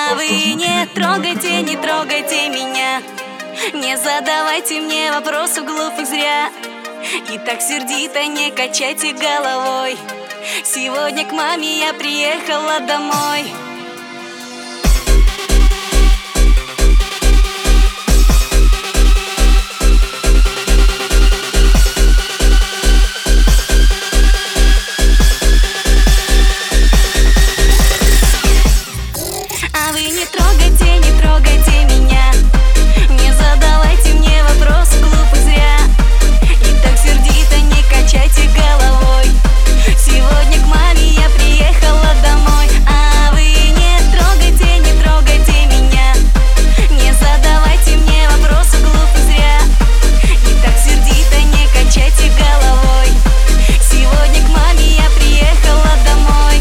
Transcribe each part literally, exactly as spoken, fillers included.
А вы не трогайте, не трогайте меня, не задавайте мне вопросов глупых зря. И так сердито не качайте головой. Сегодня к маме я приехала домой. А вы не трогайте, не трогайте меня, не задавайте мне вопросы глупых зря. И так сердито не качайте головой. Сегодня к маме я приехала домой. А вы не трогайте, не трогайте меня, не задавайте мне вопросы глупых зря. И так сердито не качайте головой. Сегодня к маме я приехала домой.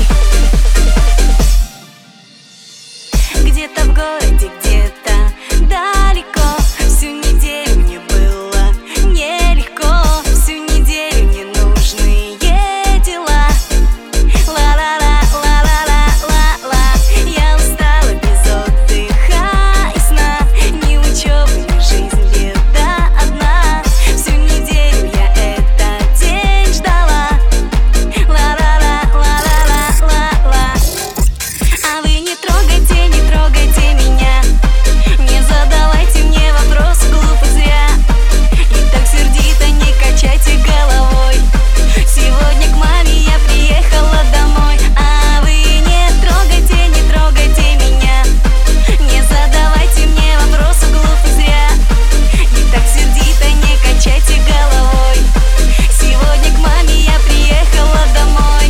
Где-то в городе, где-то далеко, всю неделю мне было нелегко. Всю неделю ненужные дела. Ла-ла-ла, ла-ла-ла-ла-ла. Я устала без отдыха и сна, ни учебы, ни жизнь, беда одна. Всю неделю я этот день ждала. Ла-ла-ла, ла-ла-ла-ла-ла. А вы не трогайте, не трогайте меня, не задавайте мне вопросы глупых зря. И так сердито не качайте головой. Сегодня к маме я приехала домой. А вы не трогайте, не трогайте меня, не задавайте мне вопросы глупых зря. И так сердито не качайте головой. Сегодня к маме я приехала домой.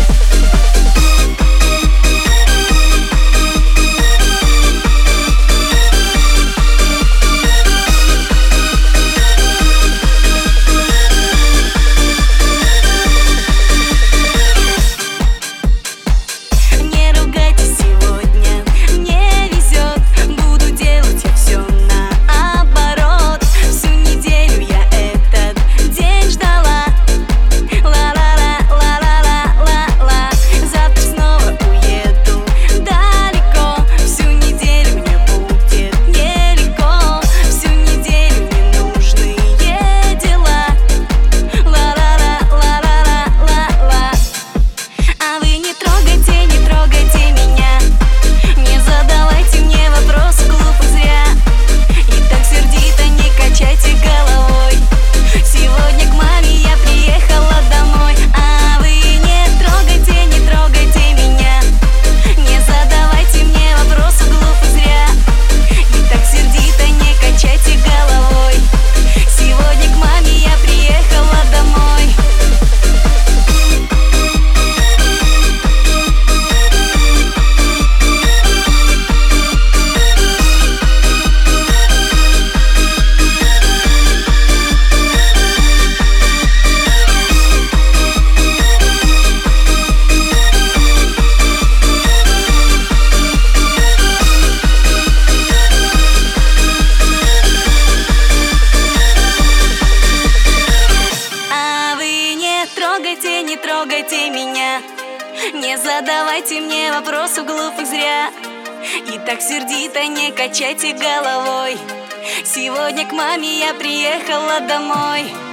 Не ругайтесь, сегодня мне везет, буду делать я все наоборот. Всю неделю я этот день ждала. Ла-ла-ла, ла-ла-ла-ла-ла. Завтра снова уеду далеко. Всю неделю мне будет нелегко. Всю неделю ненужные дела. Ла-ла-ла, ла-ла-ла-ла-ла. А вы не трогайте, не трогайте меня, не задавайте мне вопросы глупых зря. И так сердито не качайте головой. Сегодня к маме я приехала домой. А вы не трогайте, не трогайте меня, не задавайте мне вопросы глупых зря. И так сердито не качайте головой. Сегодня к маме я приехала домой. А вы не трогайте, не трогайте меня, не задавайте мне вопросов глупых зря. И так сердито не качайте головой. Сегодня к маме я приехала домой.